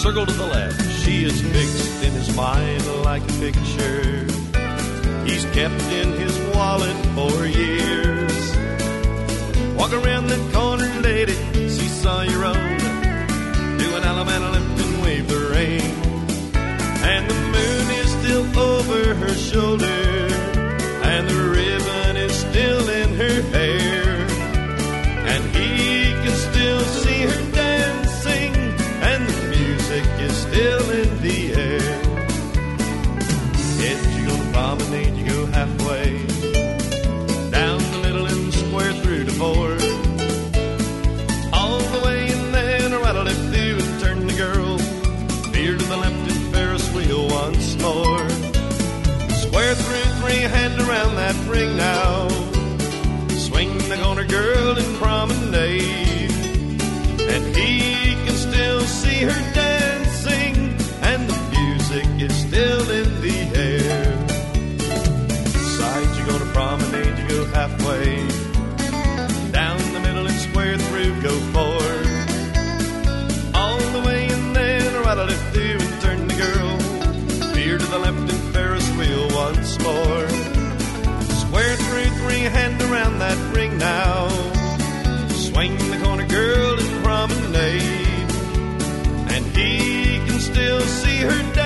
circle to the left. She is fixed in his mind like a picture he's kept in his wallet for years. Walk around that corner, lady, see saw your own. Do an Alabama lift and wave the rain. And the moon is still over her shoulder, and the ribbon is still in her hair. And he can still see her dancing, and the music is still in the air. If you go to promenade, you go halfway, down the middle and square through to four. All the way in there, right a left through and turn the girl. Veer to the left and Ferris wheel once more. Square through three, hand around that ring now. Swing the corner, girl, and promenade. And he can still see her dancing, and the music is still in the air. Side, you go to promenade, you go halfway, down the middle and square through, go forward. All the way in there, right a left through and turn the girl. Veer to the left and Ferris wheel once more. Square through three, hand around that ring now. Swing the corner, girl, and promenade. And he can still see her